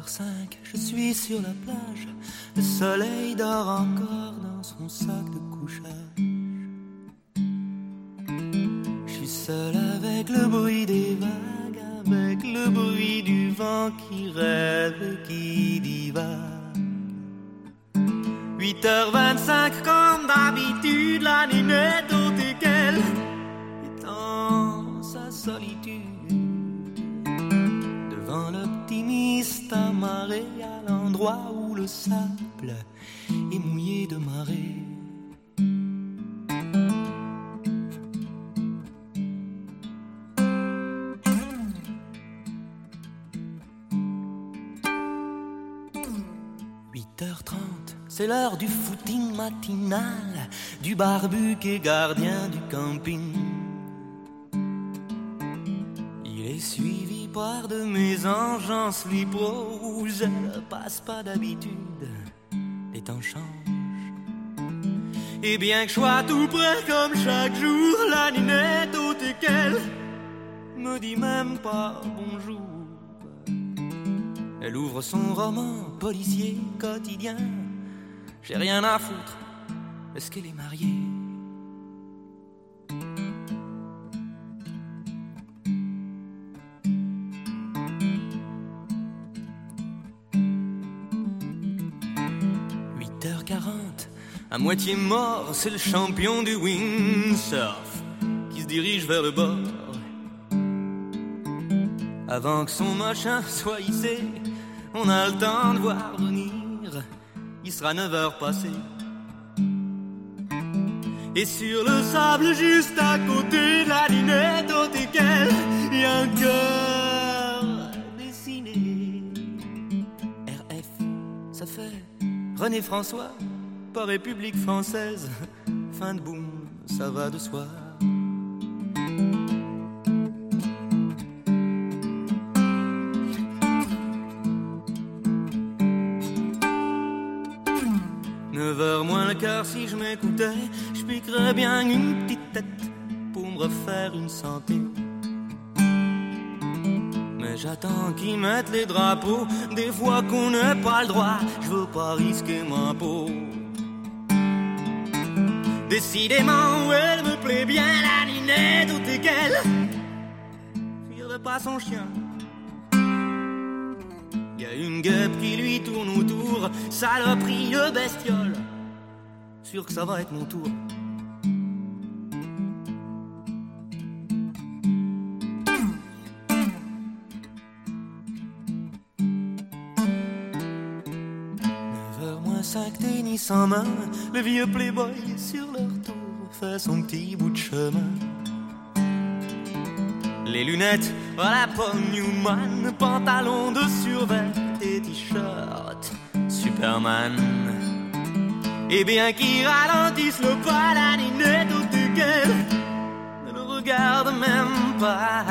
8h05, je suis sur la plage. Le soleil dort encore dans son sac de couchage. Je suis seul avec le bruit des vagues, avec le bruit du vent qui rêve et qui divague. 8h25 comme d'habitude, la ninette au qu'elle est dans sa solitude. Devant l'optimiste amarré à l'endroit où le sable est mouillé de marée. C'est l'heure du footing matinal, du barbuque et gardien du camping. Il est suivi par de mes anges en slip rouge. Ne passe pas d'habitude, les temps changent. Et bien que je sois tout près comme chaque jour, la ninette au qu'elle me dit même pas bonjour. Elle ouvre son roman policier quotidien. J'ai rien à foutre, est-ce qu'elle est mariée? À moitié mort, c'est le champion du windsurf qui se dirige vers le bord. Avant que son machin soit hissé, on a le temps de voir venir. Il sera 9h passé. Et sur le sable juste à côté de la linette au qu'elle y a un cœur dessiné. RF, ça fait René François, pas République française. Fin de boum, ça va de soi. Moins le quart, si je m'écoutais, je piquerais bien une petite tête pour me refaire une santé. Mais j'attends qu'ils mettent les drapeaux, des fois qu'on n'a pas le droit, je veux pas risquer ma peau. Décidément, elle me plaît bien, la ninette au qu'elle fière pas son chien. Y a une guêpe qui lui tourne autour, saloperie de bestiole. Sûr que ça va être mon tour. Cinq tennis en main, le vieux playboy sur leur tour fait son petit bout de chemin. Les lunettes à la Paul Newman, pantalon de survêt et t-shirt Superman. Et bien qu'ils ralentissent le pas, la ninette au qu'elle ne le regarde même pas.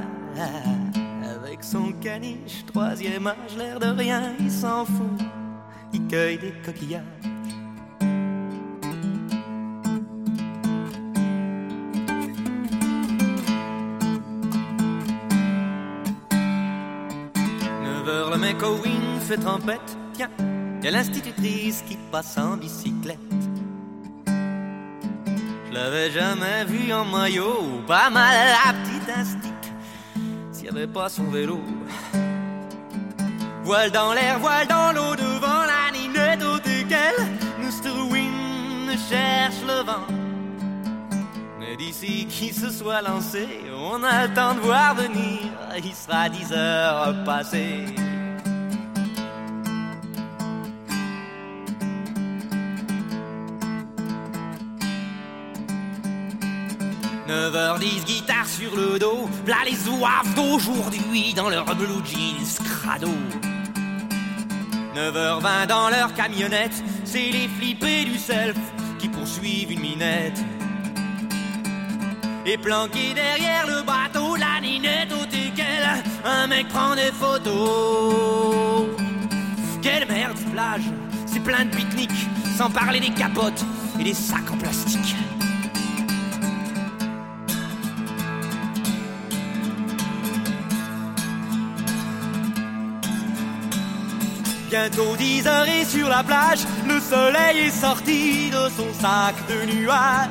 Avec son caniche, troisième âge, l'air de rien, il s'en fout. Il cueille des coquillages. Le mec au wing fait trempette. Tiens, y a l'institutrice qui passe en bicyclette. Je l'avais jamais vu en maillot, pas mal à la petite instique, s'il y avait pas son vélo. Voile dans l'air, voile dans l'eau, devant la ninette au qu'elle, Mr. Wing cherche le vent. Mais d'ici qu'il se soit lancé, on a le temps de voir venir, il sera 10h passées. 9h10, guitare sur le dos, v'là les zouaves d'aujourd'hui dans leur blue jeans crado. 9h20 dans leur camionnette, c'est les flippés du self qui poursuivent une minette. Et planqué derrière le bateau, la ninette au qu'elle, un mec prend des photos. Quelle merde plage, c'est plein de pique-niques, sans parler des capotes et des sacs en plastique. Bientôt 10 heures et sur la plage, le soleil est sorti de son sac de nuages.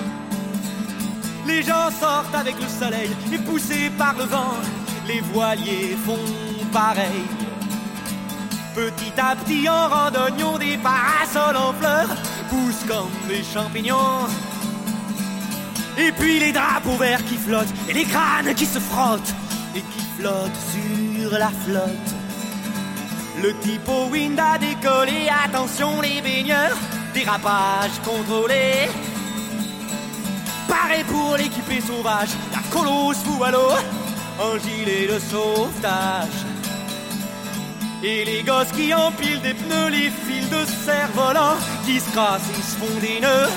Les gens sortent avec le soleil et poussés par le vent, les voiliers font pareil. Petit à petit en randonnion, des parasols en fleurs poussent comme des champignons. Et puis les drapeaux verts qui flottent et les crânes qui se frottent et qui flottent sur la flotte. Le typo wind a décollé, attention les baigneurs, dérapage contrôlé. Paré pour l'équipée sauvage, la colosse fout à l'eau, en gilet de sauvetage. Et les gosses qui empilent des pneus, les fils de cerf-volant qui se cassent et se font des nœuds.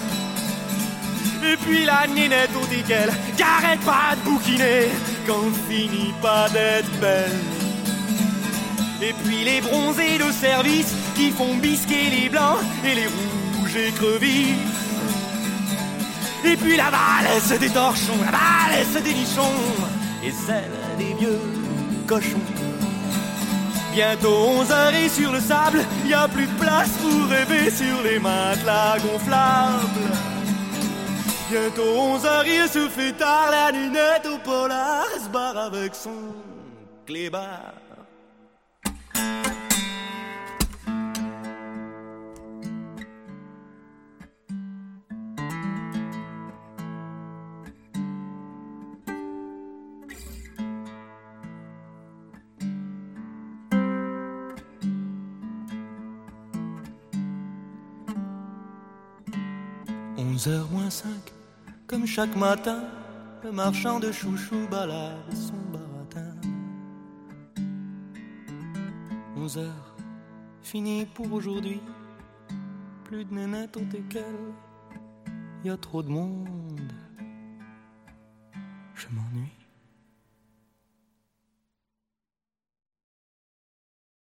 Et puis la nénette au déquel, qui arrête pas de bouquiner quand finit pas d'être belle. Et puis les bronzés de service qui font bisquer les blancs et les rouges écrevisses. Et puis la valse des torchons, la valse des nichons et celle des vieux cochons. Bientôt 11h et sur le sable, y a plus de place pour rêver sur les matelas gonflables. Bientôt 11h, il se fait tard, la lunette au polar se barre avec son clébard. h-5, comme chaque matin, le marchand de chouchou balade son baratin. 11h, fini pour aujourd'hui, plus de nénettes au teckel, y a trop de monde, je m'ennuie.